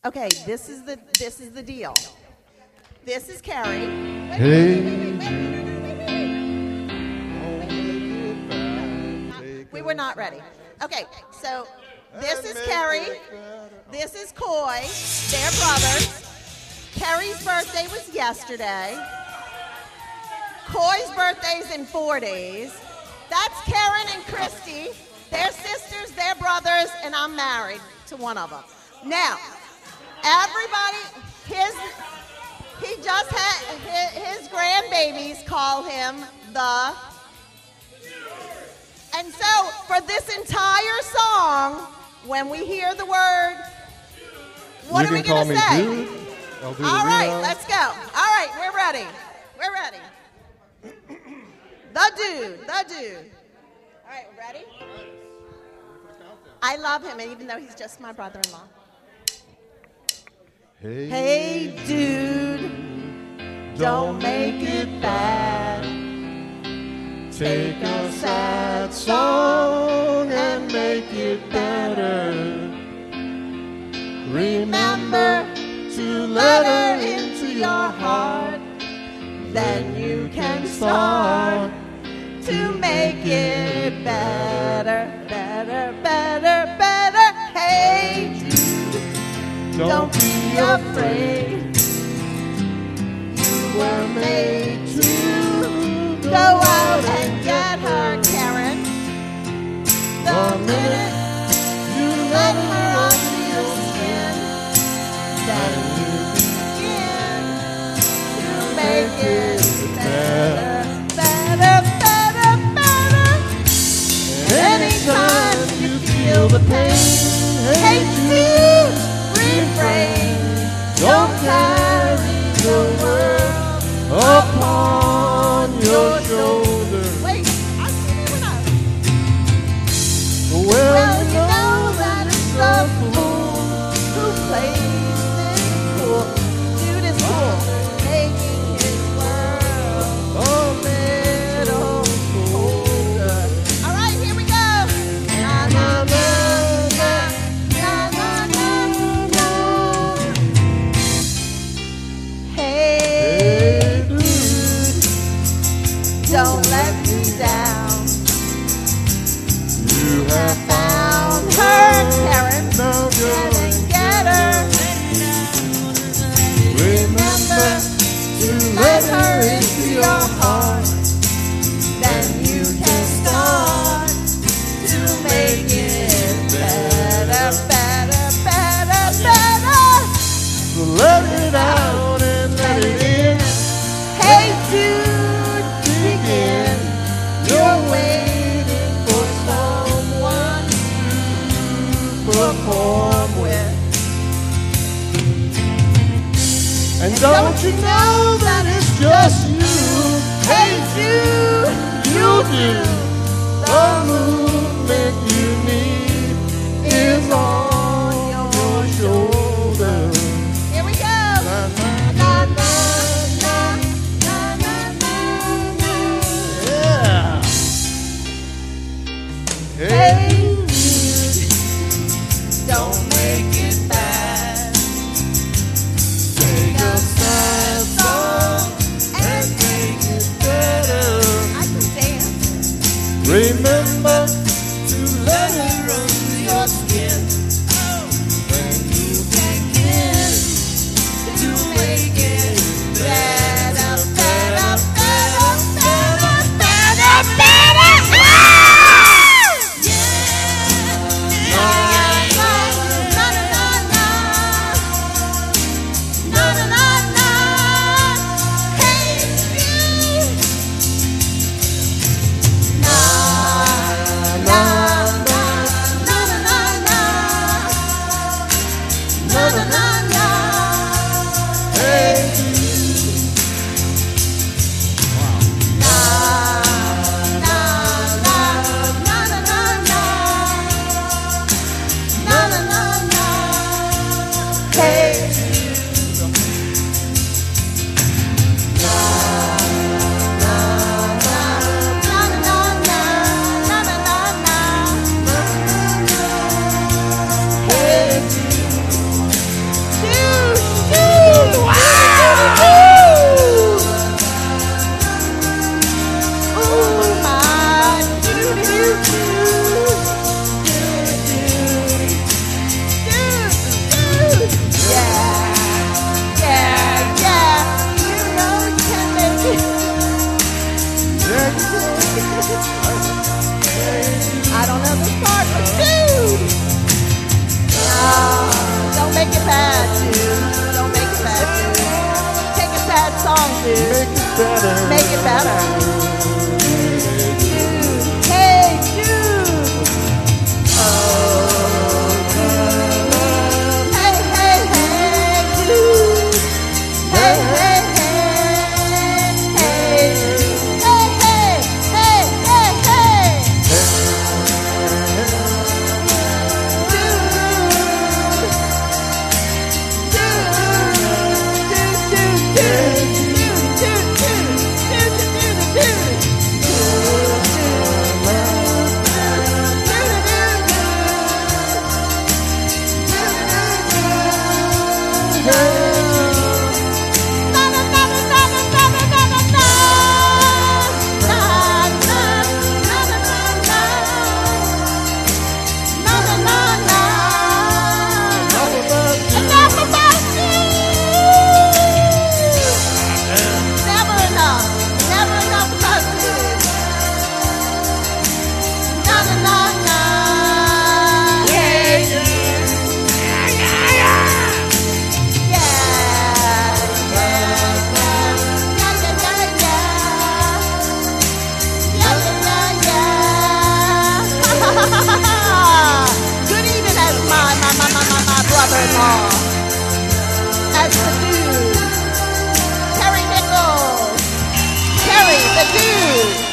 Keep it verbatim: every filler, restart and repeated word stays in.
Okay, this is the this is the deal. This is Carrie. Wait, Hey. wait, wait, wait, wait, wait. We were not ready. Okay, so this is Carrie. This is Coy. They're brothers. Carrie's birthday was yesterday. Coy's birthday's in four days. That's Karen and Christy. They're sisters, they're brothers, and I'm married to one of them. Now, everybody, his he just had his, his grandbabies call him the. And so for this entire song, when we hear the word, what You are we can call going me to say? dude. I'll do the All right, real. let's go. All right, we're ready. We're ready. The dude, the dude. All right, ready? I love him, even though he's just my brother-in-law. Hey, Hey, dude, don't make it bad. take a sad song and make it better. Remember to let her into your heart. Then you can start to make it better, better, better, better. Hey, dude, don't be afraid. You were made to go out and get her, Karen. The minute you let her under your skin, then you begin to make it better, better, better, better. Anytime you feel the pain, hey, dude, refrain. Don't carry the world Upon your shoulder. Wait, I see you now. Well, Well, you you know that it's the fool who plays this cool. Dude is cool, making his world a little colder. All right, here we go. Na na na na na na na na. Hey, Hey, dude. don't let me down. You have Found her, Karen. now Get go and get her. Remember to let her into your heart. Then you can start to make it better, better, better, better. So let it out and let it in. Hey, dude, begin. You're waiting for someone to perform with. And don't you know that it's just you? Hey, dude, You do. The movement you need is on your shoulder. here we go. Na, na, Na, na, na, na, na, na, na. yeah. Hey, Hey, dude, don't make it bad. take A a sad sad song and make it better. I can dance. Remember to let it under your skin. Then you can begin to make it better, better, better, better, better, better. Na, na, na, na, na. Na, na, na, na. Hey, you. Na, sad, dude. Don't make it sad, dude. Take a sad song, dude. Make it better. Make it better. Dude. Hey, dude. Oh. Hey, hey, hey, dude. Hey, hey, hey. Hey. Hey, hey, hey, hey, hey. Good evening, as my, my, my, my, my, my brother-in-law. As the dude. Terry Nichols. Terry, the dude.